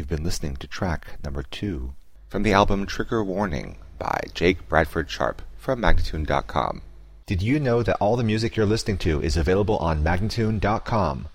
You've been listening to track number 2 from the album Trigger Warning by Jake Bradford Sharp from Magnatune.com. Did you know that all the music you're listening to is available on Magnatune.com?